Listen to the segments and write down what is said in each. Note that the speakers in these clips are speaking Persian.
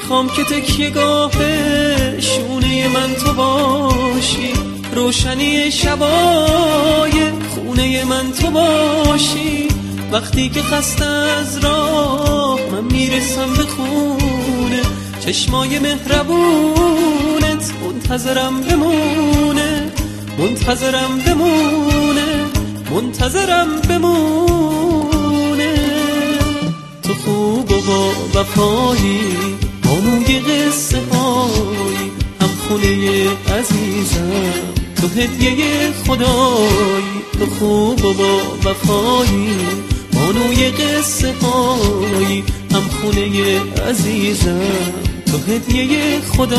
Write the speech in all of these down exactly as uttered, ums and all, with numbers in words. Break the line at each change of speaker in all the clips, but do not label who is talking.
میخوام که تکیه گاه شونه من تو باشی، روشنی شبای خونه من تو باشی. وقتی که خسته از راه من میرسم به خونه، چشمای مهربونت منتظرم بمونه، منتظرم بمونه، منتظرم بمونه. تو خوب و با وفایی، بانوی قصه هایی، هم خونه عزیزم تو هدیه خدایی. تو خوب و با وفایی، بانوی قصه هایی، هم خونه عزیزم تو هدیه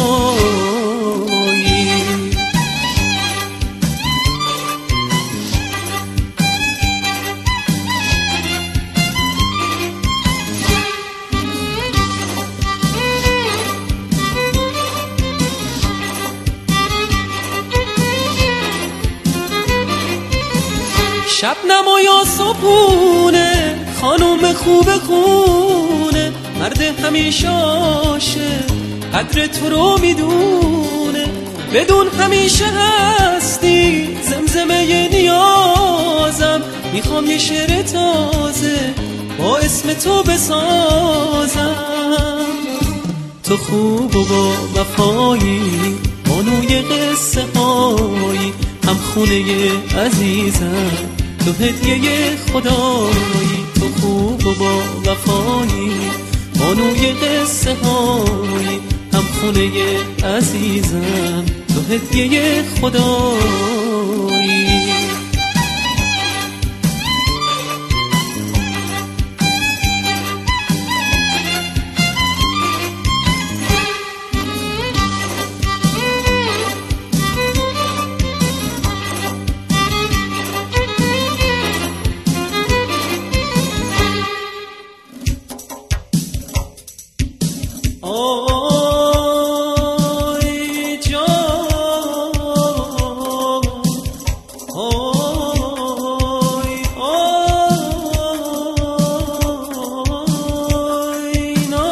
خدایی. شبنم و یا صبحونه، خانوم خوب خونه، مرد همیشه عاشق قدر تو رو میدونه. بدون همیشه هستی زمزمه نیازم، میخوام یه شعر تازه با اسم تو بسازم. تو خوب و با وفایی، بانوی قصه هایی، هم خونه عزیزم تو هدیه خدایی. تو خوب و با وفایی، بانوی قصه هایی، هم خونه عزیزم تو هدیه خدایی. آی جان، آی آی نا.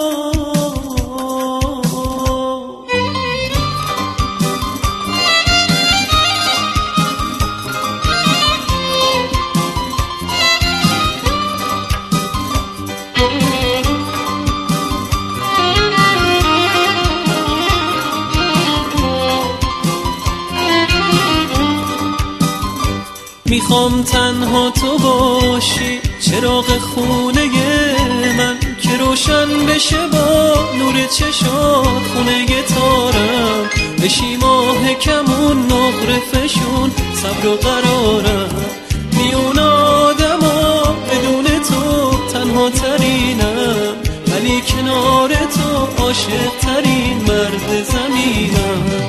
میخوام تنها تو باشی، چراغ خونه من که روشن بشه با نور چشات. خونه تارم بشی ماه کمون، نقره فشون صبر و قرارم. میون آدما بدون تو تنها ترینم، ولی کنار تو عاشق ترین مرد زمینم.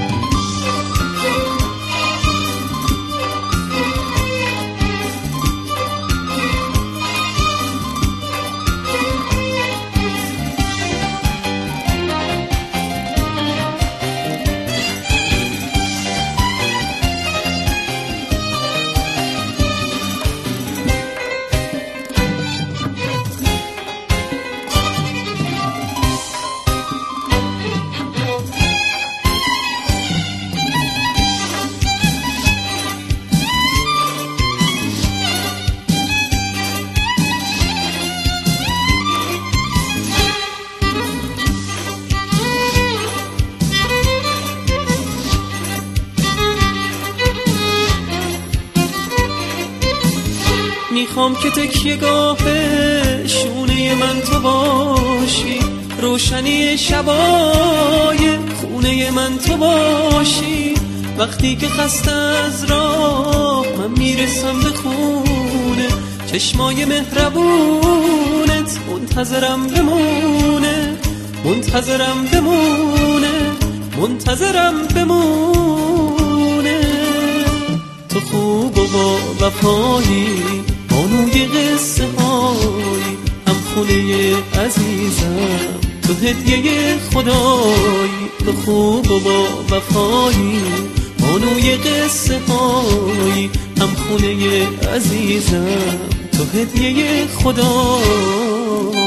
میخوام که تکیه گاه شونه من تو باشی، روشنی شبای خونه من تو باشی. وقتی که خسته از راه من میرسم به خونه، چشمای مهربونت منتظرم بمونه، منتظرم بمونه، منتظرم بمونه. تو خوب و با وفایی، بانوی قصه هایی، هم خونه عزیزم تو هدیه خدایی. تو خوب و با وفایی، بانوی قصه هایی، هم خونه عزیزم تو هدیه خدایی.